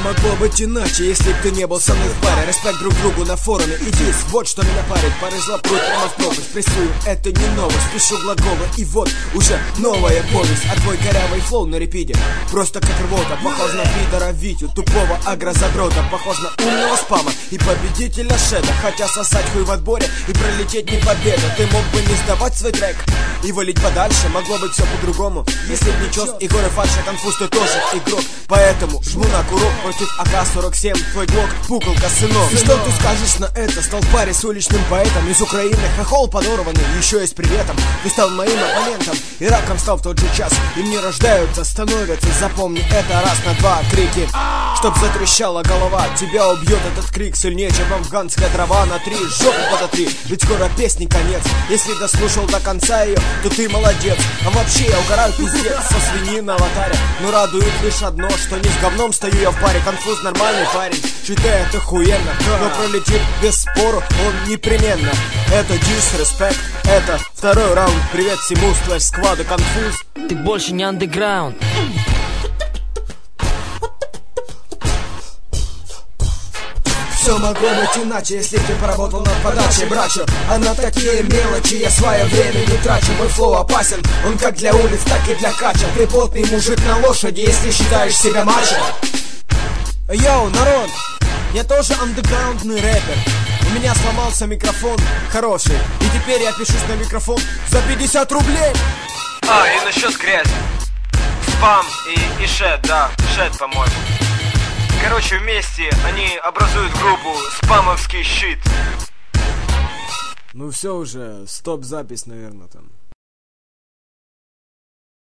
могло быть иначе, если б ты не был со мной в паре. Респект друг другу на форуме, иди, вот что меня парит. Пары злопрут прямо в пропасть, прессую, это не новость. Пишу глаголы, и вот уже новая повесть. А твой корявый флоу на репите просто как рвота. Похож на Питера Витю, тупого агрозадрота. Похож на умного спама и победителя Шеда. Хотя сосать хуй в отборе и пролететь не победа. Ты мог бы не сдавать свой трек и валить подальше. Могло быть все по-другому, если б не чёс и горы фальша. Конфуз, ты тоже игрок, поэтому жму на курок против АК-47. Твой глок, пуколка, сынок. И что ты скажешь на это? Стал в паре с уличным поэтом из Украины. Хохол подорванный, еще и с приветом. Ты стал моим оппонентом, и раком стал в тот же час. И мне рождаются, становятся, запомни это раз на два крики. Чтоб затрещала голова, тебя убьет этот крик сильнее, чем афганская трава на 3. Жопу подотри, ведь скоро песни конец. Если дослушал до конца ее, то ты молодец. А вообще я угораю пиздец со свиньи на аватаре. Но радует лишь одно, что не с говном стою я в паре. Конфуз нормальный парень, читает охуенно, но пролетит без спору он непременно. Это дисреспект, это второй раунд. Привет всему слэш-скваду Конфуз. Ты больше не андеграунд. Все могло быть иначе, если б ты поработал над подачей, брачу. А на такие мелочи я свое время не трачу. Мой флоу опасен, он как для улиц, так и для кача. Ты плотный мужик на лошади, если считаешь себя мачо. Йоу, народ, я тоже андеграундный рэпер. У меня сломался микрофон хороший, и теперь я пишусь на микрофон за 50 рублей. И насчет грязи. Спам и Шед, да, Шед, по-моему. Короче, вместе они образуют группу «Спамовский щит». Ну все уже, стоп-запись, наверное, там.